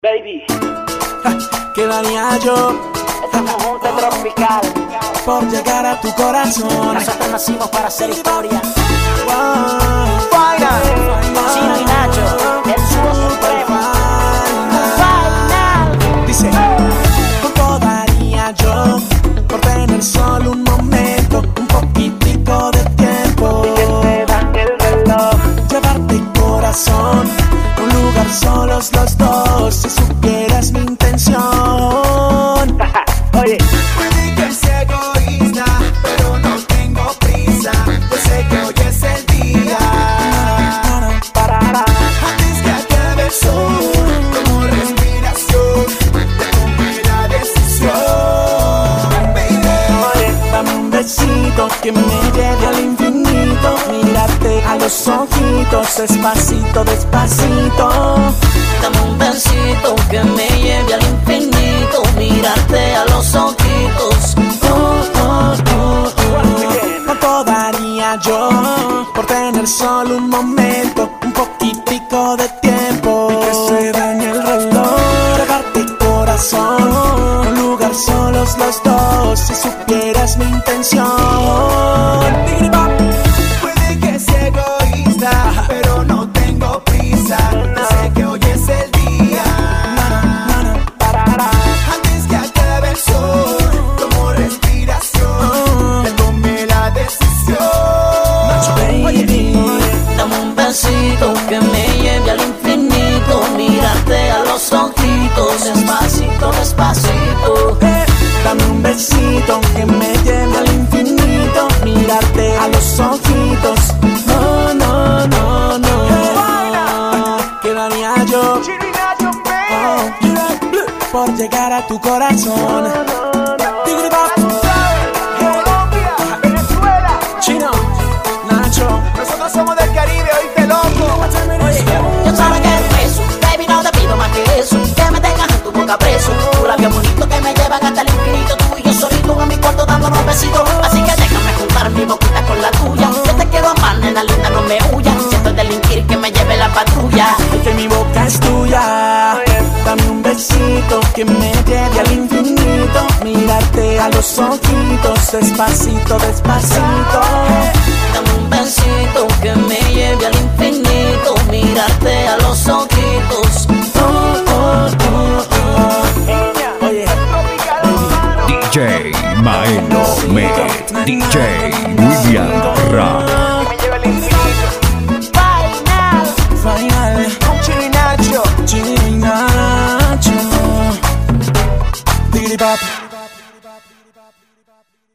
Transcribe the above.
Baby, ¿Qué daría yo este conjunto tropical. por llegar a tu corazón? Nosotros nacimos para hacer historia. Final. Chino y Nacho, el dúo supremo. Final. Dice, ¿cuánto daría yo por tener solo un momento, un poquitico de tiempo? Y que te dan el reloj. Llevarte corazón, un lugar solos los dos, si supieras mi intención. Oye, Puede que sea egoísta, pero no tengo prisa. Yo sé que hoy es el día. parará. Antes que acabe el sol, como respiración, tomé la decisión. Baby, Dame un besito que me lleve al infinito, mirarte a los ojitos, despacito, despacito. Dame un besito que me lleve al infinito, mirarte a los ojitos. ¿Cuánto daría yo por tener solo un momento, un poquitico de tiempo? Y que se dañe el reloj, llevarte corazón, un lugar solos los dos, si supieras mi intención. puede que sea egoísta, pero no tengo prisa. Yo sé que hoy es el día. Antes que acabe el sol, como respiración, ya tomé la decisión. Baby, Dame un besito que me lleve al infinito, mirarte a los ojitos, despacito, despacito. dame un besito que me lleve al infinito, mirarte a los ojitos. No, no, no, no. ¿Qué daría yo por llegar a tu corazón? Venezuela, Chino, Nacho, nosotros somos del Caribe, oíste loco. Yo sabes que es eso, baby, no te pido más que eso, que me tengas en tu boca preso, tu labio bonito que me llevan hasta el infinito, tú y yo solito en mi cuarto dándonos besitos, así que déjame juntar mi boquita con la tuya, yo te quiero amar, nena linda, no me huyas, siento delinquir que me lleve la patrulla. que mi boca es tuya. Dame un besito que me lleve al infinito, mirarte a los ojitos, despacito, despacito. Dame un besito que me lleve al infinito, mirarte a los ojitos. Oye, DJ Maelo Met, DJ William Rap. Me lleva el infinito. final, Chino y Nacho. Chino, Nacho. Diggity bop.